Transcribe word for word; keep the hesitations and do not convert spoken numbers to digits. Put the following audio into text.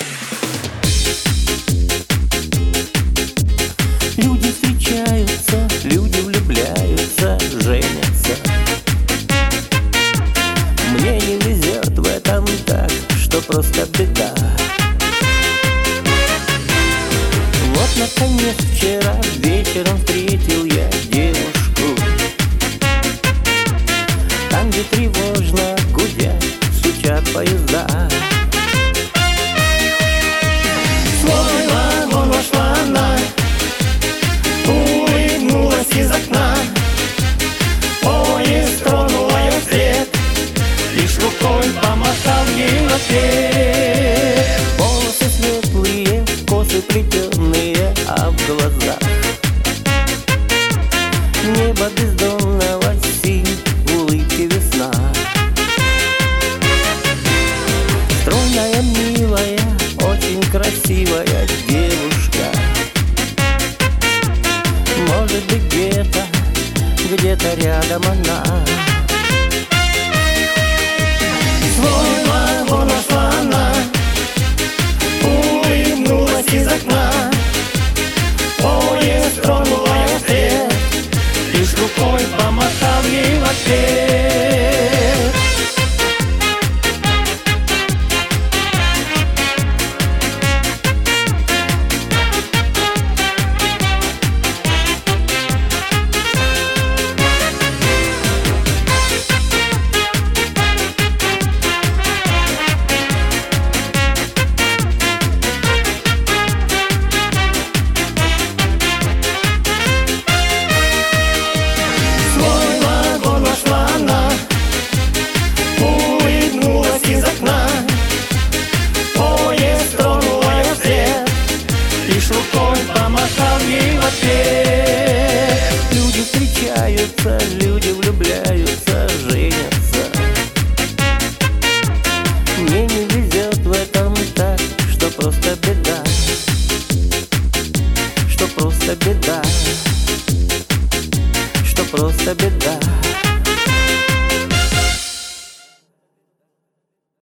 Люди встречаются, люди влюбляются, женятся. Мне не везет в этом так, что просто беда. Вот, наконец, вчера вечером встретил я девушку. Там, где тревожно гудят, стучат поезда. В свой вагон вошла она, улыбнулась из окна. Поезд тронул ее вслед, лишь рукой помахал ей в ответ. Волосы светлые, косы плетеные, а в глазах небо бездонного синь, улыбки весна. Стройная, милая, очень красивая девушка. Может быть, где-то, где-то рядом она. Свой вагон вошла она, улыбнулась из окна. Поезд тронул ее вслед, лишь рукой помахал ей в ответ. Из окна поезд тронул ее вслед, лишь рукой помахал ей в ответ. Люди встречаются, люди влюбляются, женятся. Мне не везет в этом так, что просто беда, что просто беда, что просто беда.